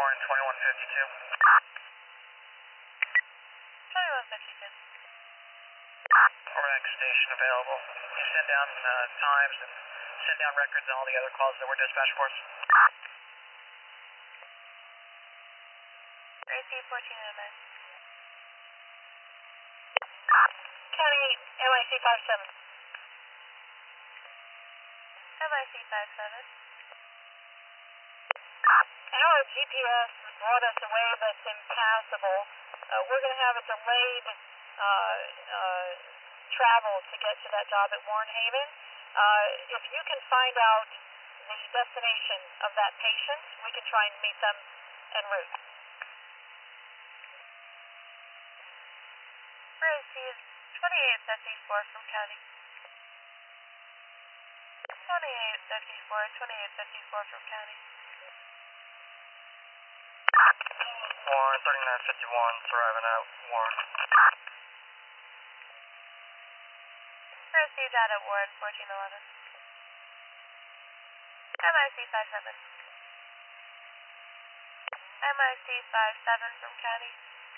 Warren 2152. 2152. Overnight station available. You send down times and send down records and all the other calls that were dispatched for us. AC 1409. County MIC 57. MIC 57. Our GPS brought us a way that's impassable. We're going to have a delayed travel to get to that job at Warren Haven. If you can find out the destination of that patient, we can try and meet them en route. AC is 2854 from County. 2854 from County. Warren 3951, arriving at Warren. AC data at Warren 1411. MIC 57. MIC 57 from County.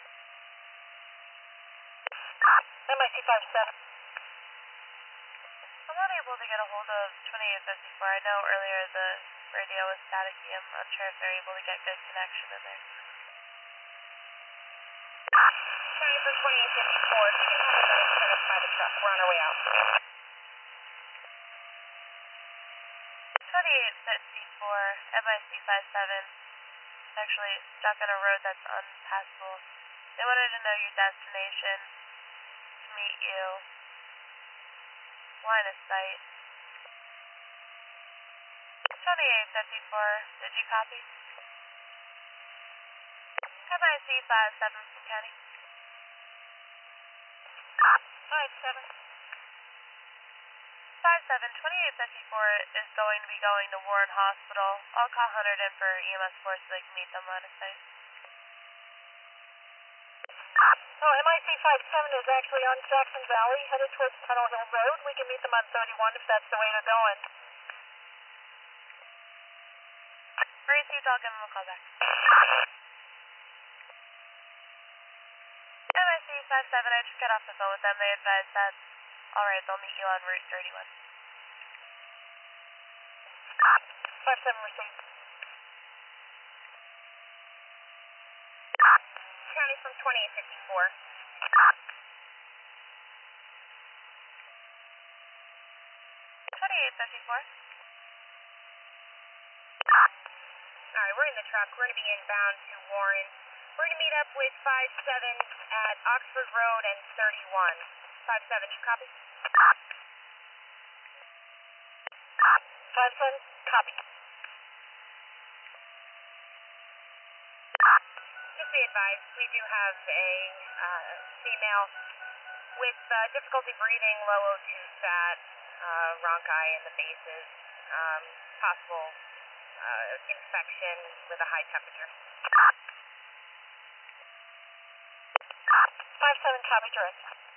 MIC 57. I'm not able to get a hold of 2854. I know earlier the radio was staticky. I'm unsure if they're able to get good connection in there. County from 2854. If you can have another set us by the truck, we're on our way out. 2854, MIC 57. Actually stuck on a road that's unpassable. They wanted to know your destination, to meet you, line of sight. 2854, did you copy? MIC 57 from County. 57. 57, 2854 is going to be going to Warren Hospital. I'll call Hunter in for EMS 4 so they can meet them line of sight. Oh, MIC 57 is actually on Jackson Valley, headed towards Tunnel Hill Road. We can meet them on 31 if that's the way they're going. Received, I'll give them a call back. MIC 57, I just got off the phone with them. They advised that, alright, they'll meet you on Route 31. 57 received. County from 2854. 2854. Alright, we're in the truck. We're going to be inbound to Warren. We're going to meet up with 57 at Oxford Road and 31. 57, you copy? 57, copy. Just be advised, we do have a female with difficulty breathing, low O2 sat, rhonchi in the bases, possible infection with a high temperature. 57, copy direct.